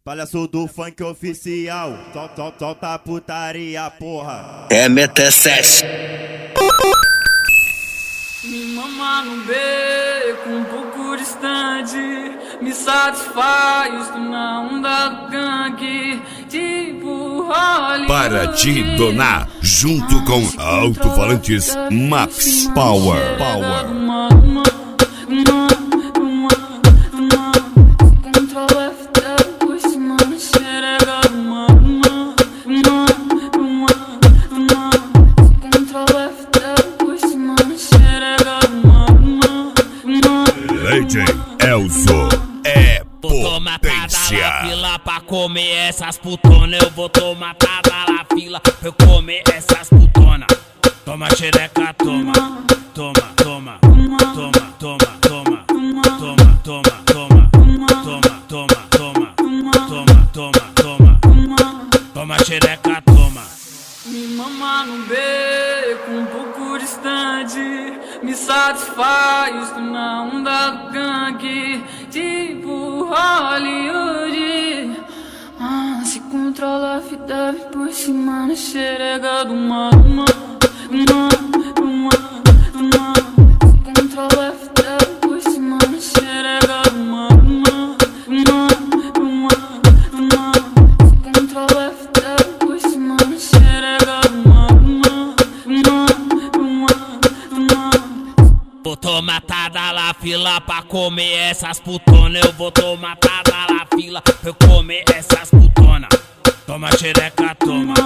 Palhaço do funk oficial, solta a putaria, porra. MT7. Me mama no beco, um pouco distante, me satisfaz na onda do gangue, tipo Hollywood. Para te donar, junto com alto-falantes Max Power. DJ Elzo é potência. Na fila pra comer essas putonas, eu vou tomar tada na fila pra eu comer essas putonas. Toma xereca, toma, toma, toma, toma, toma, toma, toma, toma, toma, toma, toma, toma, toma, toma, toma, toma xereca, toma. Me mama no beco, um pouco distante, me satisfaz na onda do gangue, tipo Hollywood. Se controla a vida, vem por cima na xerega do mano. Se controla a vida, vem por cima na xerega do mano. Se controla a vida, vem por cima na xerega do mano. Vou tomar tada na fila pra comer essas putonas. Eu vou tomar tada na fila pra eu comer essas putonas. Toma xereca, toma,